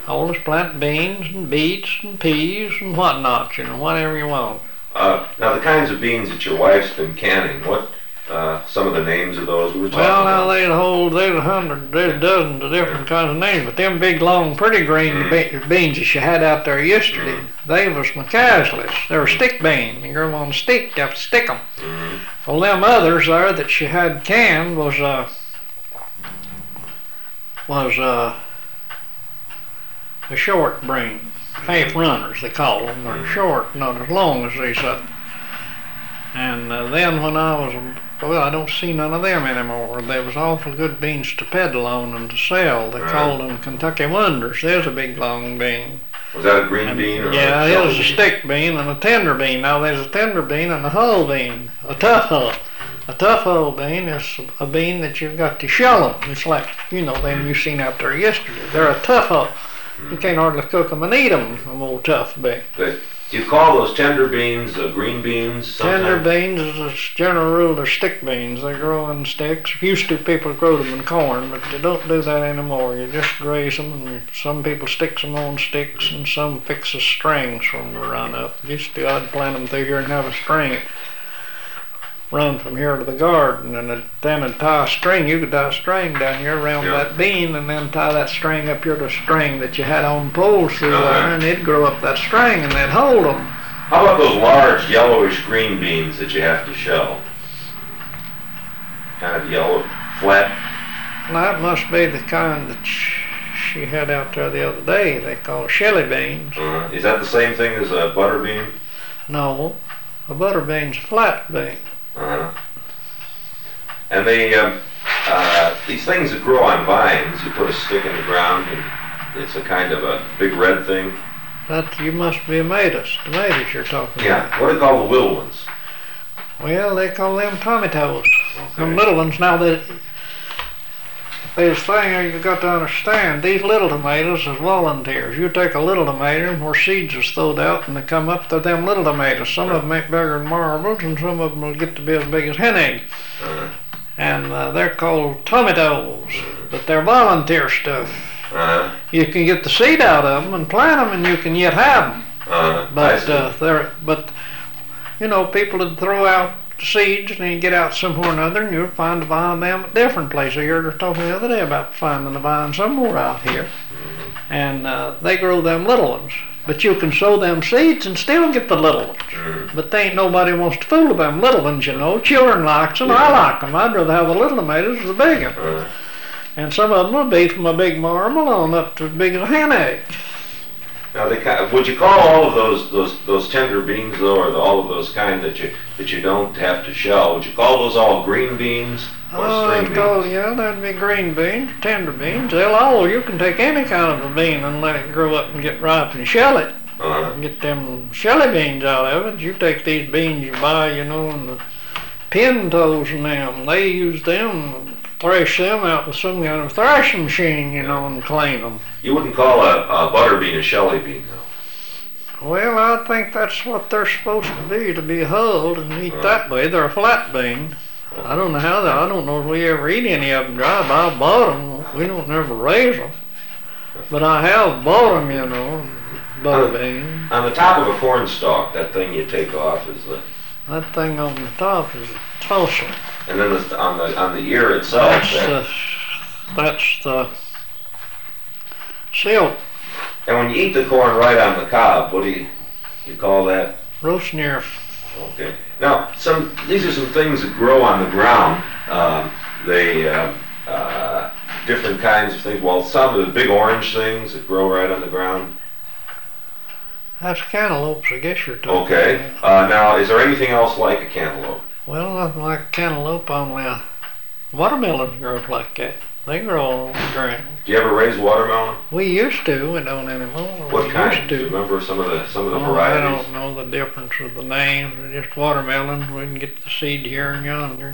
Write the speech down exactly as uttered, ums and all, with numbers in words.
Oldest plant beans and beets and peas and whatnot, you know, whatever you want. Uh, now the kinds of beans that your wife's been canning, what, uh, some of the names of those we were talking Well, now about? they'd hold, there's a hundred, there's dozens of different kinds of names, but them big, long, pretty green Mm. be- beans that you had out there yesterday, Mm. they was McCasley's. They were stick bean. You grow them on a stick, you have to stick them. Mm-hmm. Well, them others there that she had canned was, uh, was, uh, the short bean. Half runners, they call them. They're short, not as long as these others. And uh, then when I was, well, I don't see none of them anymore. They was awful good beans to peddle on and to sell. They Right. called them Kentucky Wonders. There's a big long bean. Was that a green And, bean or yeah, a it jelly was a bean? stick bean and a tender bean. Now there's a tender bean and a hull bean, a tough hull. A tough hull bean is a bean that you've got to shell them. It's like, you know, them you seen out there yesterday. They're a tough hull. You can't hardly cook them and eat them, them old tough bean. But do you call those tender beans uh, green beans? Tender sometimes? beans, as a general rule, they're stick beans. They grow in sticks. Used to people grow them in corn, but they don't do that anymore. You just graze them, and some people stick them on sticks, and some fixes strings for them to run up. Used to, I'd plant them through here and have a string run from here to the garden, and it, then I'd tie a string. You could tie a string down here around Yeah. that bean, and then tie that string up here to a string that you had on poles through Uh-huh. there, and it'd grow up that string, and they'd hold them. How about those large yellowish green beans that you have to shell? Kind of yellow, flat. That must be the kind that sh- she had out there the other day. They call it shelly beans. Uh, is that the same thing as a butter bean? No, a butter bean's a flat bean. Uh-huh. And they, um, uh, these things that grow on vines, you put a stick in the ground and it's a kind of a big red thing. That you must be a tomatoes. Tomatoes you're talking Yeah. about. What do they call the little ones? Well, they call them tomatoes. Them Okay. little ones. Now that there's a thing you got to understand. These little tomatoes is volunteers. You take a little tomato where seeds is thrown out and they come up. They're them little tomatoes. Some of them make bigger than marbles, and some of them will get to be as big as hen eggs. Uh, And uh, they're called tomatoes, but they're volunteer stuff. uh, You can get the seed out of them and plant them, and you can yet have them. uh, I But see. uh, they're but you know people would throw out seeds, and you get out somewhere or another, and you'll find a vine them at different places. You were talking the other day about finding a vine somewhere out here, and uh, they grow them little ones. But you can sow them seeds and still get the little ones. Mhm. But they ain't nobody wants to fool with them little ones, you know. Children likes them. I like them. I'd rather have the little tomatoes than the big ones. Uh, And some of them will be from a big marble on up to as big as a hen egg. now, they kind would you call all of those those those tender beans though, or the, all of those kind that you that you don't have to shell? Would you call those all green beans or Oh, string it's called, beans? yeah, that'd be green beans, tender beans. They'll all, you can take any kind of a bean and let it grow up and get ripe and shell it. Uh, And get them shelly beans out of it. You take these beans you buy, you know, and the pintos and them, they use them, thresh them out with some kind of thrashing machine, you know, and clean them. you wouldn't call a, a butter bean a shelly bean though. Well, I think that's what they're supposed to be, to be hulled and eat that way. They're a flat bean. I don't know how they, I don't know if we ever eat any of them dry, but I bought them. We don't never raise them. But I have bought them, you know, butter bean. On the top of a corn stalk, that thing you take off is the, That thing on the top is a tussle. and then the, on the on the ear itself. That's that- the, that's the silk, and when you eat the corn right on the cob, what do you you call that? roast near. Okay. Now, some these are some things that grow on the ground. Um, they uh, uh, different kinds of things. Well, some of the big orange things that grow right on the ground. That's cantaloupes, I guess you're talking Okay. about. Uh, now, is there anything else like a cantaloupe? Well, nothing like cantaloupe, only a watermelon grows like that. They grow on the ground. Do you ever raise watermelon? We used to, we don't anymore. What we kind? used Do you to. remember some of the some of the Oh, I varieties? don't know the difference of the names. They're just watermelon. We can get the seed here and yonder.